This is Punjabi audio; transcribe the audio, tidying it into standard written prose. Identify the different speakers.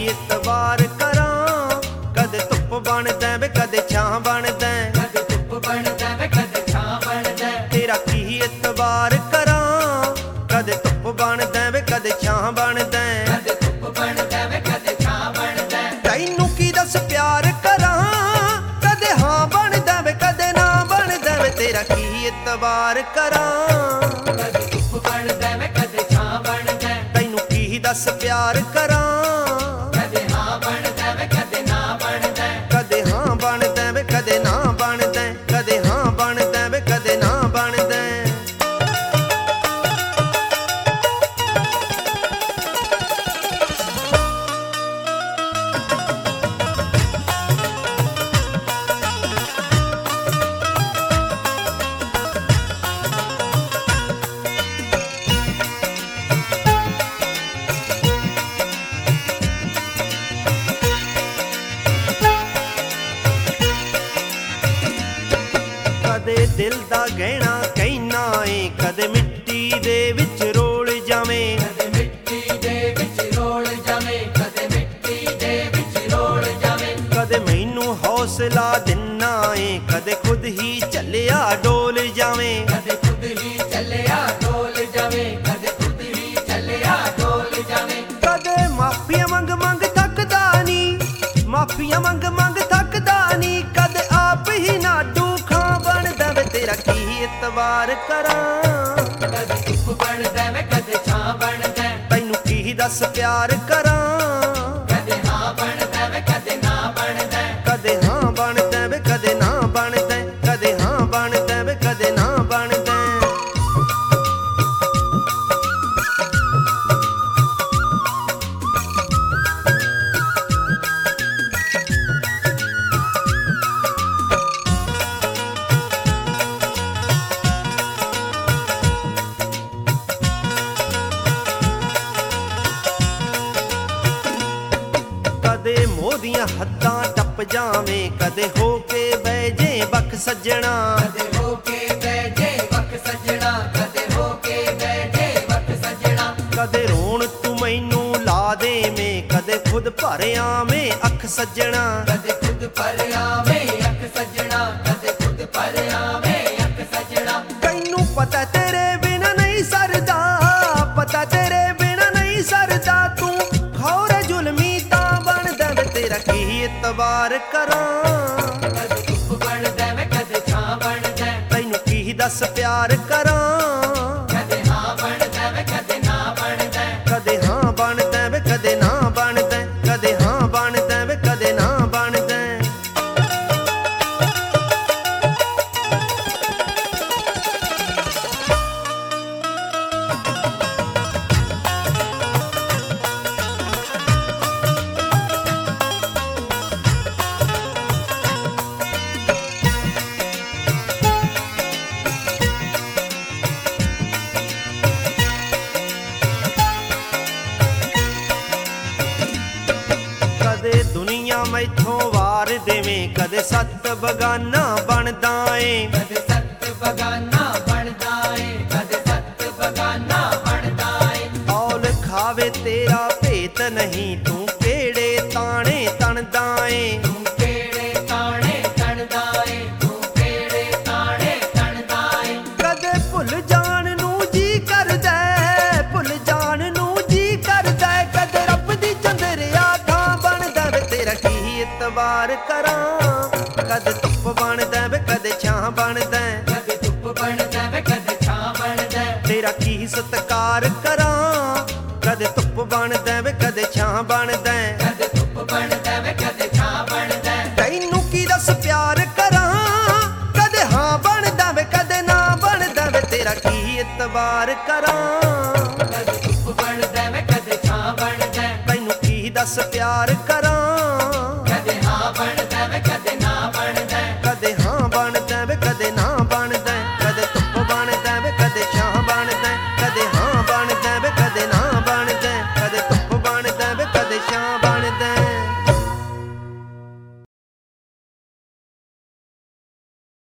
Speaker 1: ਇਤਬਾਰ ਕਰਾਂ, ਕਦੇ ਧੁੱਪ ਬਣਦਾ ਵੇ ਕਦੇ ਛਾਂ ਬਣਦਾ,
Speaker 2: ਕਦੇ ਧੁੱਪ ਬਣਦਾ ਵੇ ਕਦੇ ਛਾਂ ਬਣਦਾ।
Speaker 1: ਤੇਰਾ ਕੀ ਇਤਬਾਰ ਕਰਾਂ, ਕਦੇ ਧੁੱਪ ਬਣਦਾ ਵੇ ਕਦੇ ਛਾਂ ਬਣਦਾ,
Speaker 2: ਕਦੇ ਧੁੱਪ ਬਣਦਾ ਵੇ ਕਦੇ ਛਾਂ ਬਣਦਾ।
Speaker 1: ਤੈਨੂੰ ਕੀ ਦੱਸ ਪਿਆਰ ਕਰਾਂ, ਕਦੇ ਹਾਂ ਬਣਦਾ ਵੇ ਕਦੇ ਨਾ ਬਣਦਾ ਵੇ, ਤੇਰਾ ਕੀ ਇਤਬਾਰ ਕਰਾਂ,
Speaker 2: ਕਦੇ ਧੁੱਪ ਬਣਦਾ ਵੇ ਕਦੇ ਛਾਂ ਬਣਦਾ।
Speaker 1: ਤੈਨੂੰ ਕੀ ਦੱਸ ਪਿਆਰ ਕਰਾਂ,
Speaker 2: ਕਦੇ ਹਾਂ ਬਣਦਾ ਵੇ ਕਦੇ ਨਾ ਬਣਦਾ।
Speaker 1: ਕਦੇ ਹਾਂ ਬਣਦਾ ਵੇ ਕਦੇ ਨਾ ਬਣਦਾ, ਕਦੇ ਹਾਂ ਬਣਦਾ ਵੇ ਕਦੇ ਨਾ ਬਣਦਾ। ਕਦੇ ਦਿਲ ਦਾ ਗਹਿਣਾ ਕਹਿਣਾ ਏ, ਕਦੇ ਮਿੱਟੀ ਦੇ ਵਿੱਚ ਰੋਲ ਜਾਵੇਂ,
Speaker 2: ਕਦੇ ਮਿੱਟੀ ਦੇ ਵਿੱਚ ਰੋਲ ਜਾਵੇ, ਕਦੇ ਮਿੱਟੀ ਦੇ ਵਿੱਚ ਰੋਲ ਜਾਵੇ।
Speaker 1: ਕਦੇ ਮੈਨੂੰ ਹੌਸਲਾ ਦਿੰਨਾ ਏ, ਕਦੇ ਖੁਦ ਹੀ ਚੱਲਿਆ ਡੋਲ ਜਾਵੇਂ,
Speaker 2: ਕਦੇ ਖੁਦ ਹੀ ਚੱਲਿਆ ਡੋਲ ਜਾਵੇ, ਕਦੇ ਖੁਦ ਹੀ ਚੱਲਿਆ ਡੋਲ ਜਾਵੇ।
Speaker 1: ਕਦੇ ਮਾਫੀਆਂ ਮੰਗ ਮੰਗ ਥੱਕਦਾ ਨੀ, ਮਾਫੀਆਂ ਮੰਗ ਮੰਗ ਥੱਕਦਾ ਨੀ, ਕਦੇ ਆਪ ਹੀ ਨਾ ਡੂਖਾਂ ਬਣਦਾ ਵੇ, ਤੇਰਾ ਕੀ ਇਤਬਾਰ ਕਰਾਂ,
Speaker 2: ਕਦੇ ਧੁੱਪ ਬਣਦਾ ਵੇ ਕਦੇ ਛਾਂ ਬਣਦਾ।
Speaker 1: ਤੈਨੂੰ ਕੀ ਦੱਸ ਪਿਆਰ ਕਰਾਂ,
Speaker 2: ਕਦੇ ਹਾਂ ਬਣਦਾ ਵੇ ਕਦੇ ਨਾ ਬਣਦਾ।
Speaker 1: ਕਦੇ ਹਾਂ ਬਣਦਾ ਵੇ ਕਦੇ ਨਾ ਬਣਦਾ, ਕਦੇ ਹਾਂ ਬਣਦਾ ਵੇ ਕਦੇ ਨਾ ਬਣਦਾ। ਕਦੇ ਮੋਹ ਦੀਆਂ ਹੱਦਾਂ ਟੱਪ ਜਾਵੇਂ, ਕਦੇ ਹੋ ਕੇ ਬਹਿ ਜੇ ਬਖ ਸੱਜਣਾ,
Speaker 2: ਕਦੇ ਹੋ ਕੇ ਬਹਿ ਜੇ ਵਕ ਸੱਜਣਾ, ਕਦੇ ਹੋ ਕੇ ਬਹਿ ਜੇ ਵਕ ਸੱਜਣਾ।
Speaker 1: ਕਦੇ ਰੋਣ ਤੂੰ ਮੈਨੂੰ ਲਾ ਦੇਵੇਂ, ਕਦੇ ਖੁਦ ਭਰ ਆਵੇਂ ਅੱਖ ਸੱਜਣਾ,
Speaker 2: ਕਦੇ ਖੁਦ ਪਰ ਆਵੇ ਅੱਖ ਸੱਜਣਾ, ਕਦੇ ਖੁਦ ਪਰ ਆਵੇ ਅੱਖ ਸੱਜਣਾ।
Speaker 1: ਤੈਨੂੰ ਪਤਾ ਤੇਰੇ ਬਿਨਾ ਨਹੀਂ ਸਰਦਾ, ਪਤਾ ਤੇਰੇ ਬਿਨਾ ਨਹੀਂ ਸਰਦਾ, ਤੂੰ ਖੌਰੇ ਜ਼ੁਲਮੀ ਤਾਂ ਬਣਦਾ ਵੇ, ਤੇਰਾ ਕੀ ਇਤਬਾਰ ਕਰਾਂ,
Speaker 2: ਕਦੇ ਧੁੱਪ ਬਣਦਾ ਵੇ ਕਦੇ ਛਾਂ ਬਣਦਾ।
Speaker 1: ਤੈਨੂੰ ਕੀ ਦੱਸ ਪਿਆਰ ਕਰਾਂ,
Speaker 2: ਕਦੇ ਹਾਂ ਬਣਦਾ ਵੇ ਕਦੇ ਨਾ ਬਣਦਾ।
Speaker 1: ਕਦੇ ਹਾਂ ਬਣਦਾ ਵੇ ਕਦੇ ਨਾ ਬਣਦਾ, ਕਦੇ ਹਾਂ ਬਣਦਾ ਵੇ ਕਦੇ ਨਾ ਬਣਦਾ। ਕਦੇ ਦੁਨੀਆ ਮੈਥੋਂ ਵਾਰ ਦੇਵੇਂ, ਕਦੇ ਸੱਤ ਬਗਾਨਾ ਬਣਦਾ ਏ,
Speaker 2: ਕਦੇ ਸੱਤ ਬਗਾਨਾ ਬਣਦਾ ਏ, ਕਦੇ ਸੱਤ ਬਗਾਨਾ ਬਣਦਾ ਏ।
Speaker 1: ਔਲ ਖਾਵੇ ਤੇਰਾ ਭੇਤ ਨਹੀਂ, ਤੂੰ ਕਿਹੜੇ ਤਾਣੇ ਤਣਦਾ ਏ,
Speaker 2: ਤੂੰ ਕਿਹੜੇ ਤਾਣੇ ਤਣਦਾ ਏ, ਤੂੰ ਕਿਹੜੇ ਤਾਣੇ ਤਣਦਾ ਏ।
Speaker 1: ਕਦੇ ਭੁੱਲ ਜਾਣ ਨੂੰ ਜੀ ਕਰਦਾ, ਭੁੱਲ ਜਾਣ ਨੂੰ ਜੀ ਕਰਦਾ, ਕਦੇ ਰੱਬ ਦੀ ਚੰਦਰਿਆ ਥਾਂ ਬਣਦਾ ਵੇ, ਤੇਰਾ ਕੀ ਇਤਬਾਰ ਕਰਾਂ, ਕਦੇ ਧੁੱਪ ਬਣਦਾ ਵੇ ਕਦੇ ਛਾਂ ਬਣਦਾ,
Speaker 2: ਕਦੇ ਧੁੱਪ ਬਣਦਾ ਵੇ ਕਦੇ ਛਾਂ ਬਣਦਾ।
Speaker 1: ਤੇਰਾ ਕੀ ਸਤਿਕਾਰ ਕਰਾਂ, ਕਦੇ ਧੁੱਪ ਬਣਦਾ ਵੇ ਕਦੇ ਛਾਂ ਬਣਦਾ,
Speaker 2: ਕਦੇ ਧੁੱਪ ਬਣਦਾ ਵੇ ਕਦੇ ਛਾਂ ਬਣਦਾ।
Speaker 1: ਤੈਨੂੰ ਕੀ ਦੱਸ ਪਿਆਰ ਕਰਾਂ, ਕਦੇ ਹਾਂ ਬਣਦਾ ਵੇ ਕਦੇ ਨਾ ਬਣਦਾ ਵੇ, ਤੇਰਾ ਕੀ ਇਤਬਾਰ ਕਰਾਂ,
Speaker 2: ਕਦੇ ਧੁੱਪ ਬਣਦਾ ਵੇ ਕਦੇ ਛਾਂ ਬਣਦਾ।
Speaker 1: ਤੈਨੂੰ ਕੀ ਦੱਸ ਪਿਆਰ ਕਰਾਂ,
Speaker 2: ਕਦੇ ਹਾਂ ਬਣਦਾ ਵੇ ਕਦੇ